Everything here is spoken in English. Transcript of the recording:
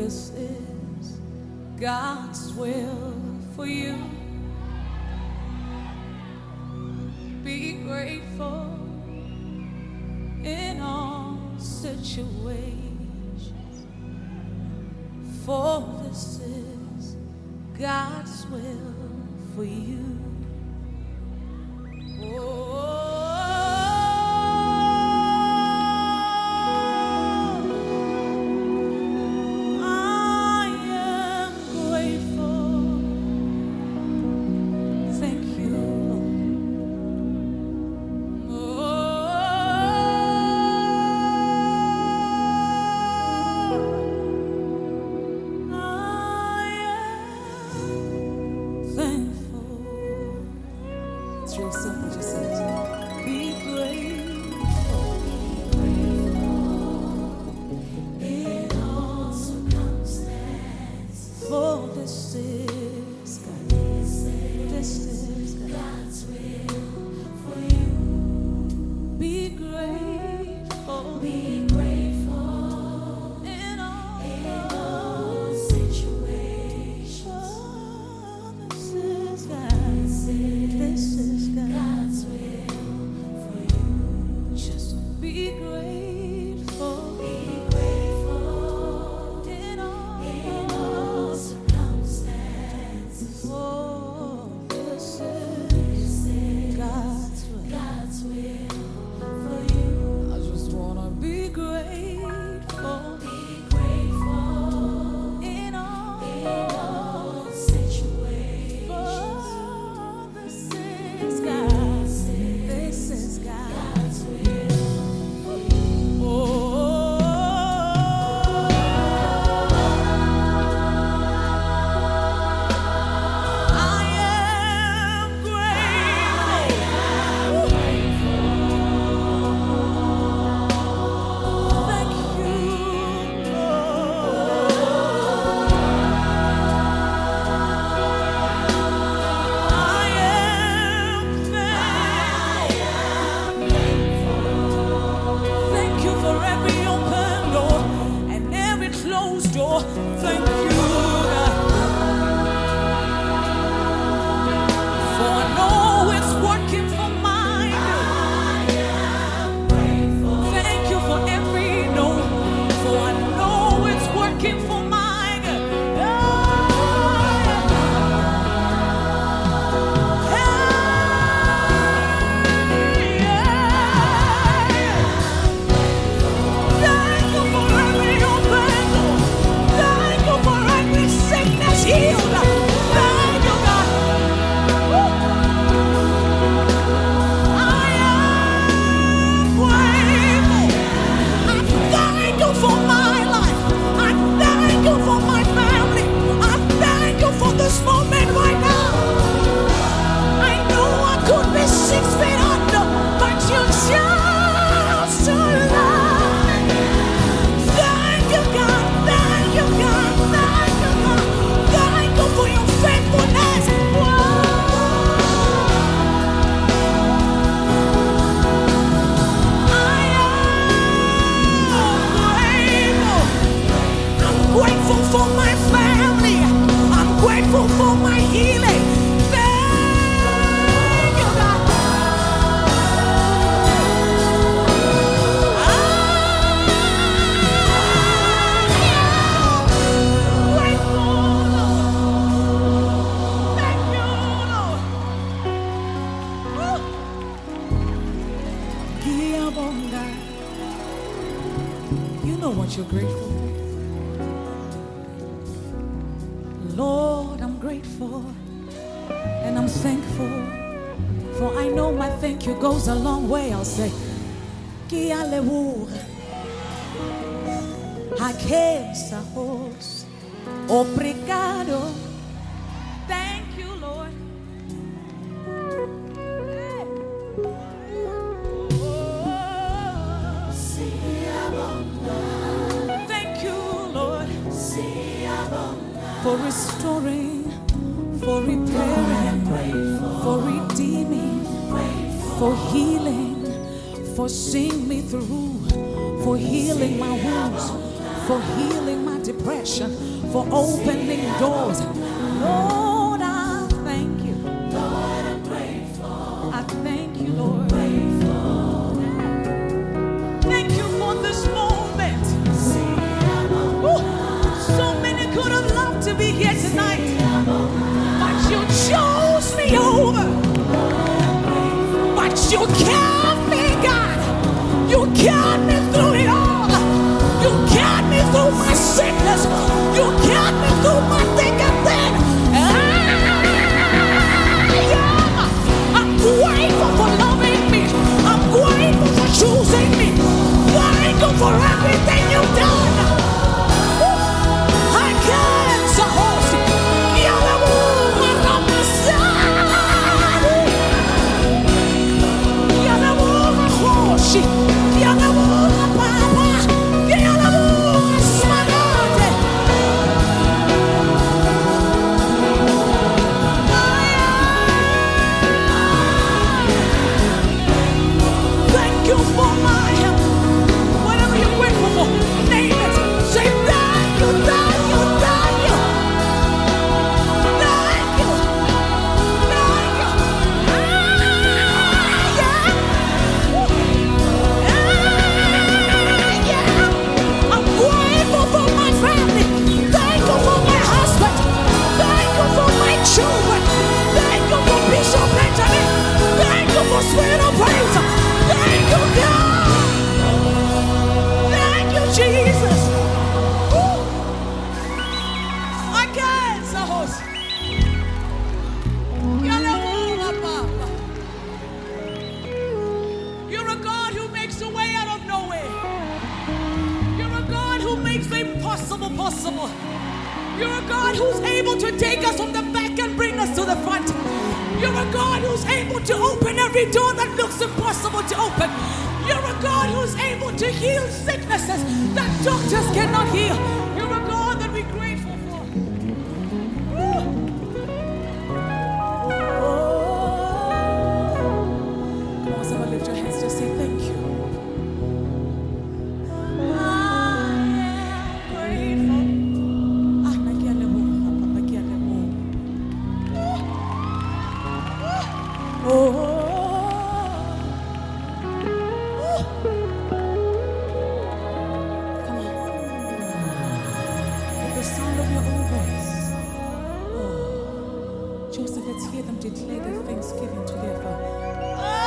this is God's will for you. Be grateful in all situations, for this is God's will for you. Real simple, just says, be grateful in all circumstances, for this is God's will for you. Be grateful in all situations. This is God's will for you. Just be grateful in all circumstances. Oh, this is God's will for you. I just wanna be grateful in all situations. Thank you, God, for I know it's working for mine. Thank you for every no, for I know it's working for mine. You know what you're grateful for. Lord, I'm grateful and I'm thankful, for I know my thank you goes a long way. I'll say, obrigado. Thank you, Lord. Thank you, Lord, for restoring, for repairing, for redeeming, for healing, for seeing me through, for healing my wounds, for healing my depression, for opening doors. Lord, I thank you. Lord, I'm grateful. I thank you, Lord. Thank you for this moment. Ooh, so many could have loved to be here tonight, but you chose me over. But you kept me, God. You carried me through it all. You carried me through my sickness. You carried me through my thick and thin. I'm grateful for loving me. I'm grateful for choosing me. Thankful for everything you've done. I can't support you. Thank you for my help. Whatever you're grateful for, name it. Say thank you, thank you, thank you. Thank you. Thank you. I'm grateful for my family. Thankful for my husband. Thankful for my children. Thankful for Bishop Benjamin. Thankful for Spirit of Praise. Thank you, God. Thank you, Jesus. Woo. I can't suppose. You're a God who makes a way out of no way. You're a God who makes the impossible possible. You're a God who's able to take us from the back and bring us to the front. You're a God who's able to open every door that looks impossible to open. You're a God who's able to heal sicknesses that doctors cannot heal. You're a God that we're grateful for. Woo. Come on, someone lift your hands, just say thank you. I am grateful. Joseph, let's hear them declare their thanksgiving to their Father.